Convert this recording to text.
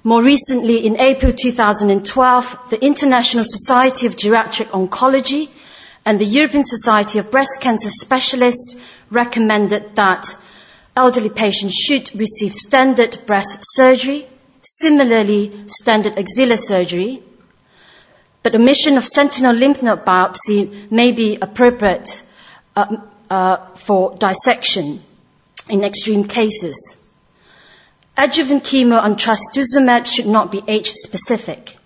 More recently, in April 2012, the International Society of Geriatric Oncology and the European Society of Breast Cancer Specialists recommended that elderly patients should receive standard breast surgery, similarly standard axilla surgery, but omission of sentinel lymph node biopsy may be appropriate for dissection in extreme cases. Adjuvant chemo and trastuzumab should not be age-specific.